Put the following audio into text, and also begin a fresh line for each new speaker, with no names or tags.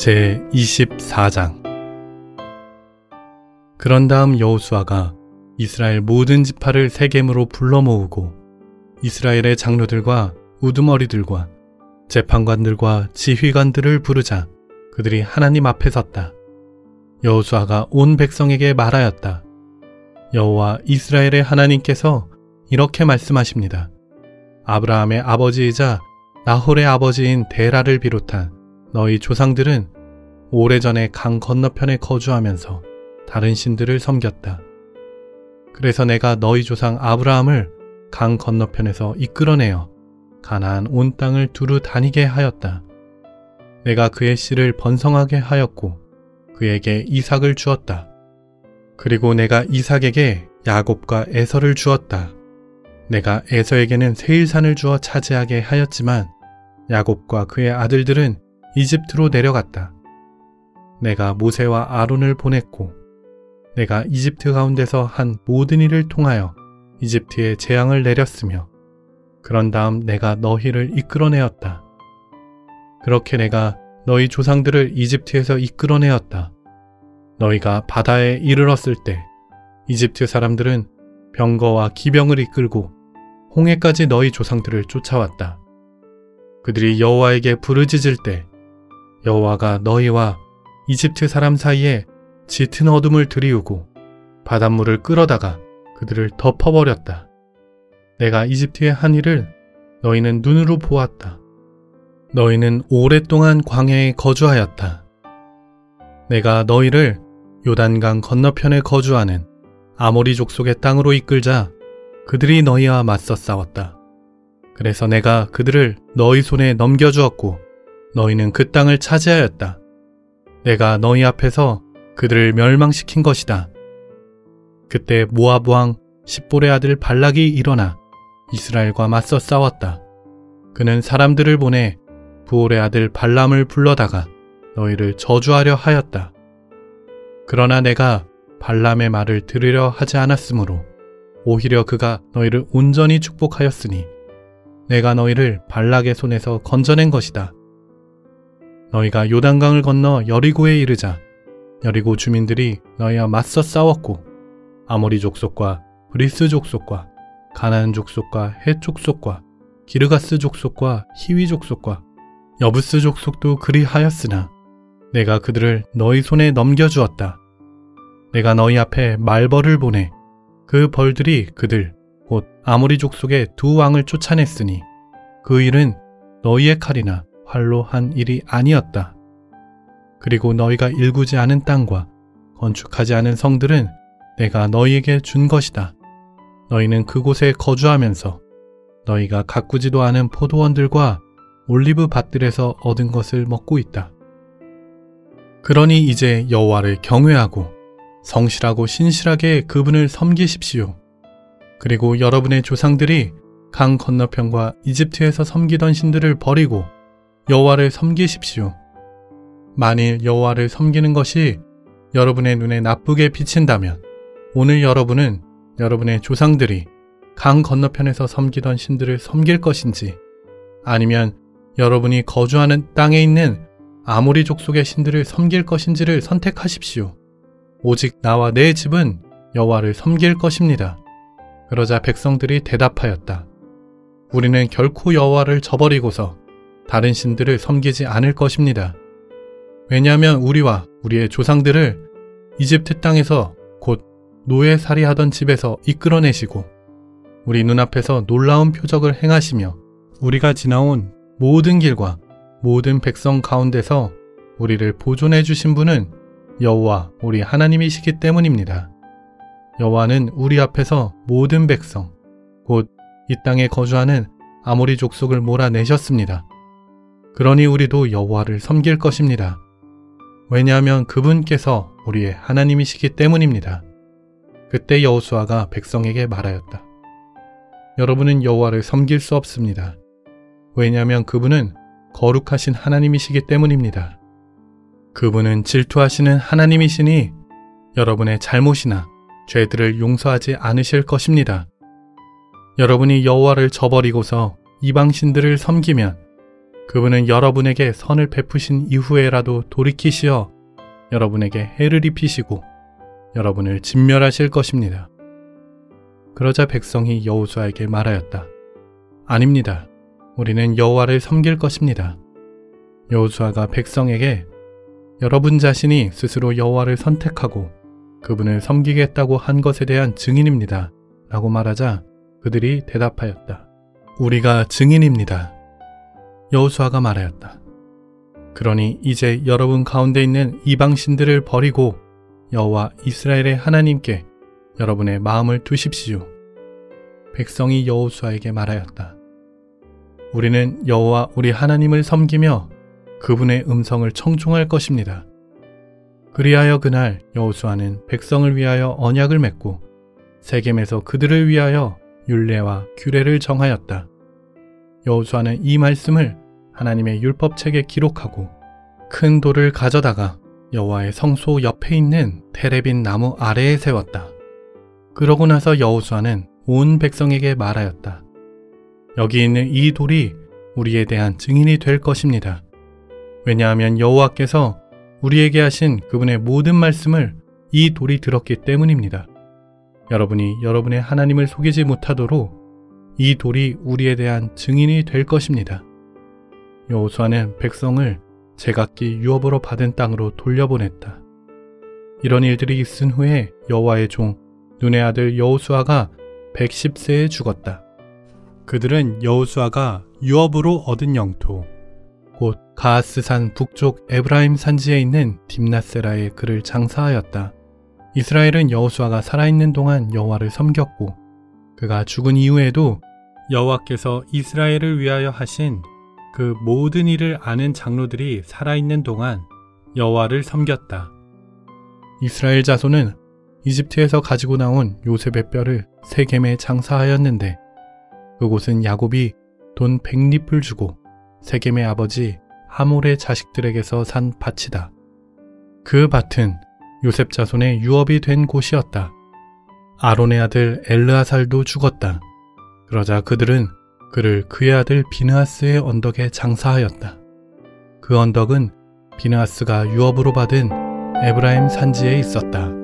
제24장. 그런 다음 여호수아가 이스라엘 모든 지파를 세겜으로 불러 모으고 이스라엘의 장로들과 우두머리들과 재판관들과 지휘관들을 부르자 그들이 하나님 앞에 섰다. 여호수아가 온 백성에게 말하였다. 여호와 이스라엘의 하나님께서 이렇게 말씀하십니다. 아브라함의 아버지이자 나홀의 아버지인 데라를 비롯한 너희 조상들은 오래전에 강 건너편에 거주하면서 다른 신들을 섬겼다. 그래서 내가 너희 조상 아브라함을 강 건너편에서 이끌어내어 가나안 온 땅을 두루 다니게 하였다. 내가 그의 씨를 번성하게 하였고 그에게 이삭을 주었다. 그리고 내가 이삭에게 야곱과 에서를 주었다. 내가 에서에게는 세일산을 주어 차지하게 하였지만 야곱과 그의 아들들은 이집트로 내려갔다. 내가 모세와 아론을 보냈고 내가 이집트 가운데서 한 모든 일을 통하여 이집트에 재앙을 내렸으며 그런 다음 내가 너희를 이끌어내었다. 그렇게 내가 너희 조상들을 이집트에서 이끌어내었다. 너희가 바다에 이르렀을 때 이집트 사람들은 병거와 기병을 이끌고 홍해까지 너희 조상들을 쫓아왔다. 그들이 여호와에게 부르짖을 때 여호와가 너희와 이집트 사람 사이에 짙은 어둠을 들이우고 바닷물을 끌어다가 그들을 덮어버렸다. 내가 이집트의 한 일을 너희는 눈으로 보았다. 너희는 오랫동안 광야에 거주하였다. 내가 너희를 요단강 건너편에 거주하는 아모리 족속의 땅으로 이끌자 그들이 너희와 맞서 싸웠다. 그래서 내가 그들을 너희 손에 넘겨주었고 너희는 그 땅을 차지하였다. 내가 너희 앞에서 그들을 멸망시킨 것이다. 그때 모압 왕 십볼의 아들 발락이 일어나 이스라엘과 맞서 싸웠다. 그는 사람들을 보내 부올의 아들 발람을 불러다가 너희를 저주하려 하였다. 그러나 내가 발람의 말을 들으려 하지 않았으므로 오히려 그가 너희를 온전히 축복하였으니 내가 너희를 발락의 손에서 건져낸 것이다. 너희가 요단강을 건너 여리고에 이르자 여리고 주민들이 너희와 맞서 싸웠고 아모리 족속과 브리스 족속과 가나안 족속과 헷 족속과 기르가스 족속과 히위 족속과 여부스 족속도 그리하였으나 내가 그들을 너희 손에 넘겨주었다. 내가 너희 앞에 말벌을 보내 그 벌들이 그들 곧 아모리 족속의 두 왕을 쫓아냈으니 그 일은 너희의 칼이나 활로 한 일이 아니었다. 그리고 너희가 일구지 않은 땅과 건축하지 않은 성들은 내가 너희에게 준 것이다. 너희는 그곳에 거주하면서 너희가 가꾸지도 않은 포도원들과 올리브 밭들에서 얻은 것을 먹고 있다. 그러니 이제 여호와를 경외하고 성실하고 신실하게 그분을 섬기십시오. 그리고 여러분의 조상들이 강 건너편과 이집트에서 섬기던 신들을 버리고 여호와를 섬기십시오. 만일 여호와를 섬기는 것이 여러분의 눈에 나쁘게 비친다면 오늘 여러분은 여러분의 조상들이 강 건너편에서 섬기던 신들을 섬길 것인지 아니면 여러분이 거주하는 땅에 있는 아모리 족속의 신들을 섬길 것인지를 선택하십시오. 오직 나와 내 집은 여호와를 섬길 것입니다. 그러자 백성들이 대답하였다. 우리는 결코 여호와를 저버리고서 다른 신들을 섬기지 않을 것입니다. 왜냐하면 우리와 우리의 조상들을 이집트 땅에서 곧 노예살이하던 집에서 이끌어내시고 우리 눈앞에서 놀라운 표적을 행하시며 우리가 지나온 모든 길과 모든 백성 가운데서 우리를 보존해 주신 분은 여호와 우리 하나님이시기 때문입니다. 여호와는 우리 앞에서 모든 백성 곧 이 땅에 거주하는 아모리 족속을 몰아내셨습니다. 그러니 우리도 여호와를 섬길 것입니다. 왜냐하면 그분께서 우리의 하나님이시기 때문입니다. 그때 여호수아가 백성에게 말하였다. 여러분은 여호와를 섬길 수 없습니다. 왜냐하면 그분은 거룩하신 하나님이시기 때문입니다. 그분은 질투하시는 하나님이시니 여러분의 잘못이나 죄들을 용서하지 않으실 것입니다. 여러분이 여호와를 저버리고서 이방신들을 섬기면 그분은 여러분에게 선을 베푸신 이후에라도 돌이키시어 여러분에게 해를 입히시고 여러분을 진멸하실 것입니다. 그러자 백성이 여호수아에게 말하였다. 아닙니다. 우리는 여호와를 섬길 것입니다. 여호수아가 백성에게 여러분 자신이 스스로 여호와를 선택하고 그분을 섬기겠다고 한 것에 대한 증인입니다. 라고 말하자 그들이 대답하였다. 우리가 증인입니다. 여호수아가 말하였다. 그러니 이제 여러분 가운데 있는 이방신들을 버리고 여호와 이스라엘의 하나님께 여러분의 마음을 두십시오. 백성이 여호수아에게 말하였다. 우리는 여호와 우리 하나님을 섬기며 그분의 음성을 청종할 것입니다. 그리하여 그날 여호수아는 백성을 위하여 언약을 맺고 세겜에서 그들을 위하여 율례와 규례를 정하였다. 여호수아는 이 말씀을 하나님의 율법책에 기록하고 큰 돌을 가져다가 여호와의 성소 옆에 있는 테레빈 나무 아래에 세웠다. 그러고 나서 여호수아는 온 백성에게 말하였다. 여기 있는 이 돌이 우리에 대한 증인이 될 것입니다. 왜냐하면 여호와께서 우리에게 하신 그분의 모든 말씀을 이 돌이 들었기 때문입니다. 여러분이 여러분의 하나님을 속이지 못하도록 이 돌이 우리에 대한 증인이 될 것입니다. 여호수아는 백성을 제각기 유업으로 받은 땅으로 돌려보냈다. 이런 일들이 있은 후에 여호와의 종 눈의 아들 여호수아가 110세에 죽었다. 그들은 여호수아가 유업으로 얻은 영토, 곧 가하스산 북쪽 에브라임 산지에 있는 딥나세라에 그를 장사하였다. 이스라엘은 여호수아가 살아있는 동안 여호와를 섬겼고 그가 죽은 이후에도 여호와께서 이스라엘을 위하여 하신 그 모든 일을 아는 장로들이 살아있는 동안 여호와를 섬겼다. 이스라엘 자손은 이집트에서 가지고 나온 요셉의 뼈를 세겜에 장사하였는데 그곳은 야곱이 돈 100립을 주고 세겜의 아버지 하몰의 자식들에게서 산 밭이다. 그 밭은 요셉 자손의 유업이 된 곳이었다. 아론의 아들 엘르아살도 죽었다. 그러자 그들은 그를 그의 아들 비느하스의 언덕에 장사하였다. 그 언덕은 비느하스가 유업으로 받은 에브라임 산지에 있었다.